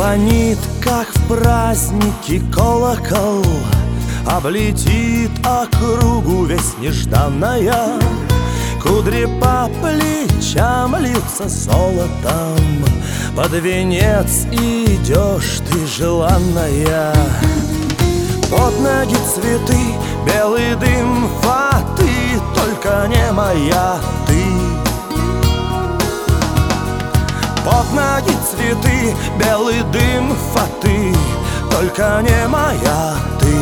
Звонит, как в празднике колокол, облетит округу весь нежданная. Кудри по плечам льются золотом, под венец идешь ты, желанная. Под ноги цветы, белый дым фаты, только не моя ты. Под ноги цветы, белый дым фаты, только не моя ты.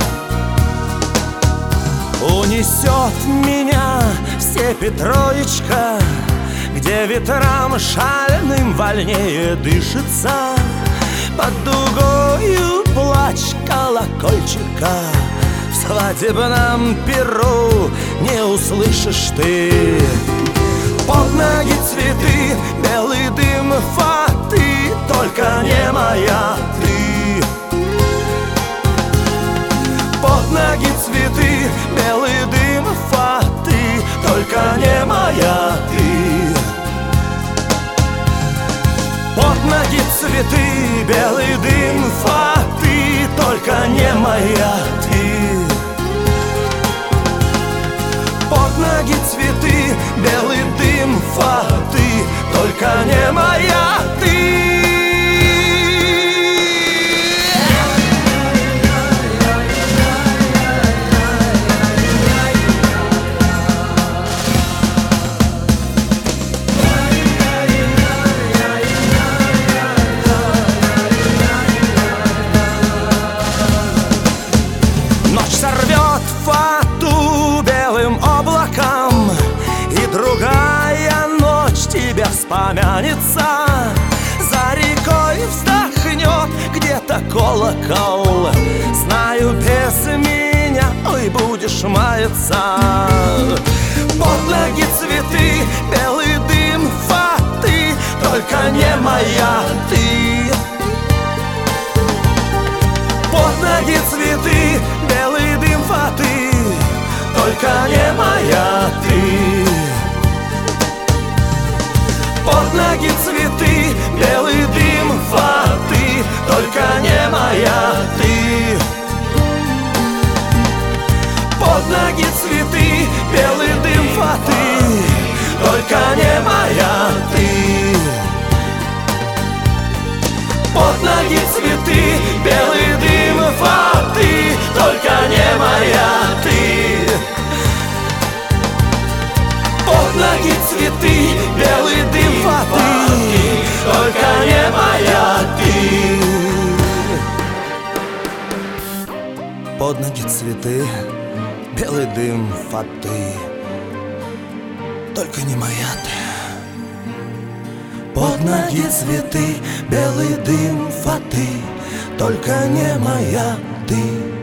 Унесет меня в степи Троечка, где ветрам шальным вольнее дышится. Под дугою плач колокольчика, в свадебном перу не услышишь ты. Под ноги цветы, белый дым фаты, только не моя ты. Под ноги цветы, белый дым фаты, только не моя ты. Под ноги цветы, белый дым фаты, только не моя ты. Под ноги цветы, белый дым фаты, только не моя ты. Ночь сорвет фату белым облаком, и другая ночь тебе вспомянется. За рекой вздохнет где-то колокол, знаю, без меня, ой, будешь маяться. Под ноги цветы, белый дым фаты, только не моя ты. Под ноги цветы, белый дым фаты, только не моя ты. Под ноги цветы, белый дым фаты, только не моя ты. Под ноги цветы, белый дым фаты, только не моя ты. Под ноги цветы, белый дым фаты, только не моя ты. Под ноги цветы, белый дым фаты, только не моя ты. Под ноги цветы, белый дым фаты, только не моя ты. Под ноги цветы, белый дым фаты, только не моя ты.